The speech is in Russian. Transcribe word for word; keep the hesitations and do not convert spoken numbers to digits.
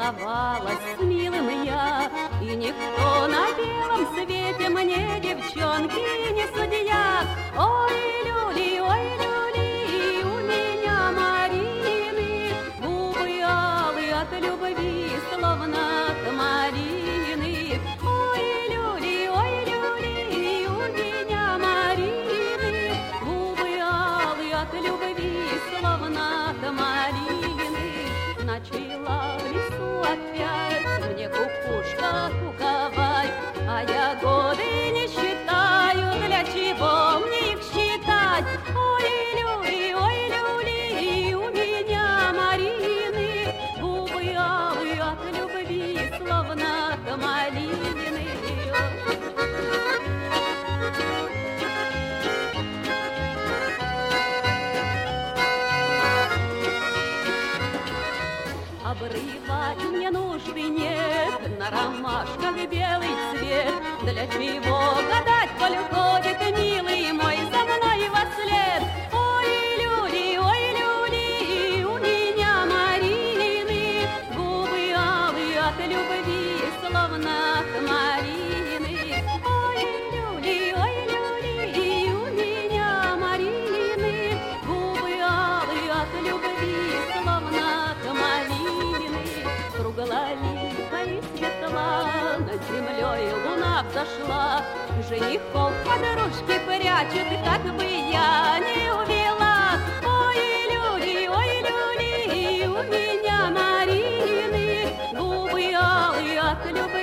целовалась с милым я, и никто на белом свете мне, девчонки, не судья. Ой, люли, ой, люли, у меня Марины губы алые от любви, словно от малины. Ой, люли, ой, люли, у меня Марины губы алые от любви, словно от малины. Начала в лесу опять мне кукушка куковать, а я годы не считаю, для чего мне их считать. Ой, люли, ой, люли, у меня Марины губы алые от любви, словно от малины. Обрывать мне нужды нет, на ромашках белый цвет. Для чего гадать, коль ходит милый мой за мной во след? Ой, люли, ой, люли, у меня Марины губы алые от любви, словно от малины. Ой, люли, ой, люли, у меня Марины губы алые от любви, словно от малины. Круглолика и светла, над землей луна взошла, женихов подружки прячет, как бы я не увела. Ой, люли, ой, люли, у меня Марины губы алые от любви,